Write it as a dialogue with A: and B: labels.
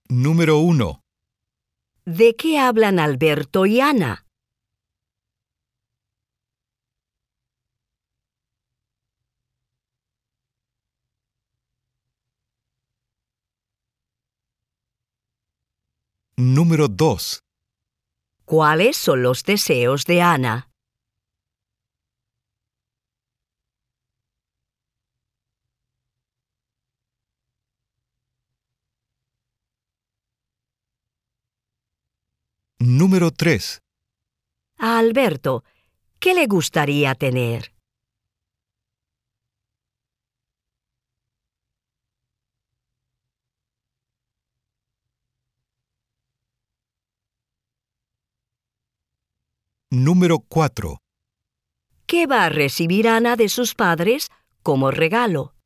A: Número 1.
B: ¿De qué hablan Alberto y Ana?
A: Número 2.
B: ¿Cuáles son los deseos de Ana?
A: Número 3.
B: A Alberto, ¿qué le gustaría tener?
A: Número 4.
B: ¿Qué va a recibir Ana de sus padres como regalo?